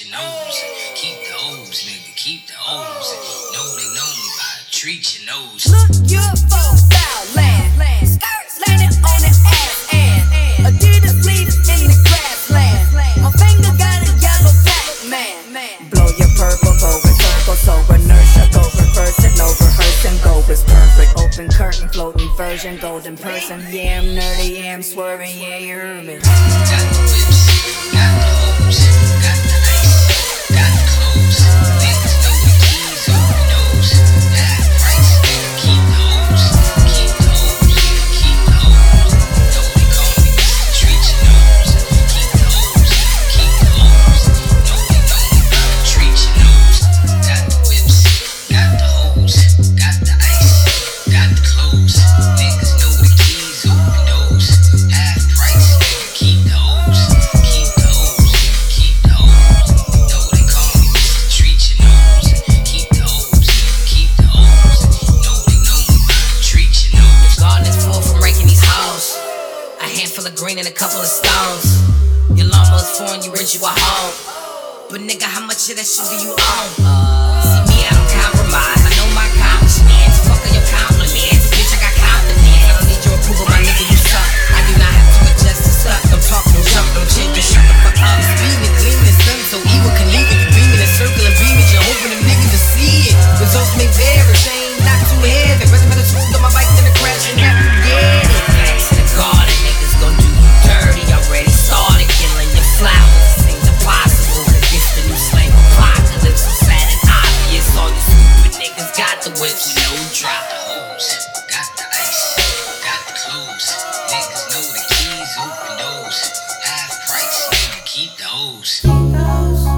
treat your nose. Keep the O's, nigga, keep the O's. Know they know me by treat your nose. Look, you're for style land. Skirts landing on the ass and Adidas leaders in the grassland. My finger got a yellow back, man. Blow your purple, go in circle, so inertia, go reversing, no rehearsing, go is perfect. Open curtain, floating version, golden person. Yeah, I'm nerdy, yeah, I'm swerving, yeah, you heard me. Got the whips, got the hoes, got the ice, got the clothes. Niggas know the keys on the nose. Half price, nigga, keep the hoes, keep the hoes, keep the hoes. Know they call me Mr. Treat Your Nose. Keep the hoes, keep the hoes. Know they know me by treat your nose. Got the whips, got the hoes, got the ice, got the clothes. Niggas know the keys open doors. Half price, nigga, keep the hoes, keep the hoes, keep the hoes. Know they call me Mr. Treat Your Nose. Keep the hoes, keep the hoes. Know they know me by treat your nose. Garden is full from raking these hoes. A handful of green and a couple of stones. Your lawnmower's foreign, you rent you a home. But nigga, how much of that shit do you own? See me, I don't compromise. I know my accomplishments. Fuck all your compliments. Bitch, I got confidence. I don't need your approval, my nigga, you suck. I do not have to adjust to suck. Don't talk, don't jump, don't shit, just shut the fuck up. Beaming, gleaming, sun so evil can leave it. You beaming and circling, beaming, you're hoping them niggas to see it. Results may vary, change not too heavy. Rather better swoop on my bike than a crash and have to get it. Thanks to the garden, niggas gon' do you dirty. Already started killing your flowers. Seems impossible, cause it's the new slave apocalypse. So sad and obvious, all you stupid niggas got the whips with no drop. Got the hoes, got the ice, got the clothes. Niggas know the keys open doors. Half price, nigga, keep the hoes.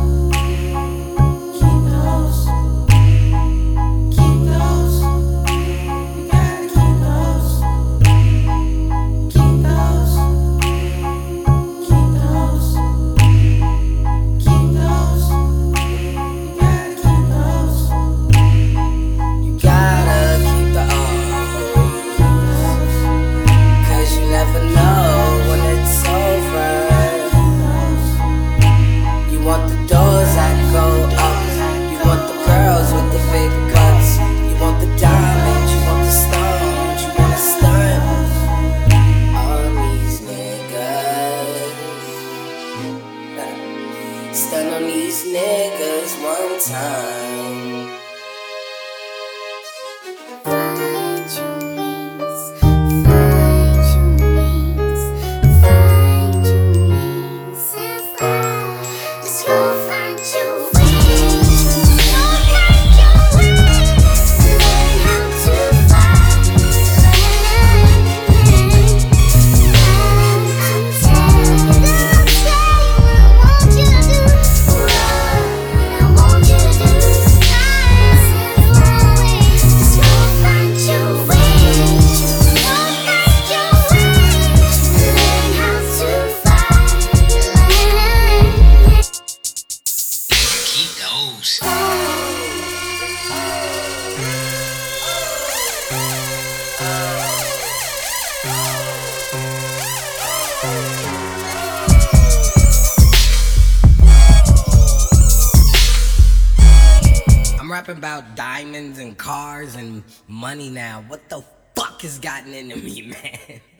You gotta keep the O's, 'cause you never know when it's over. You want the doors that go up. You want the girls with the big butts. You want the diamonds, you want the stones. You wanna stunt on these niggas. Stun on these niggas one time. Find your wings, find your wings, find your wings and fly. Just go find your wings, go find your wings, learn how to fly. I'm telling what I want you to do, what I want you to do. Skies and fly away. Just go find your wings, go find your wings, learn how to fly. Nigga, keep the hoes. I'm rapping about diamonds and cars and money now. What the fuck has gotten into me, man?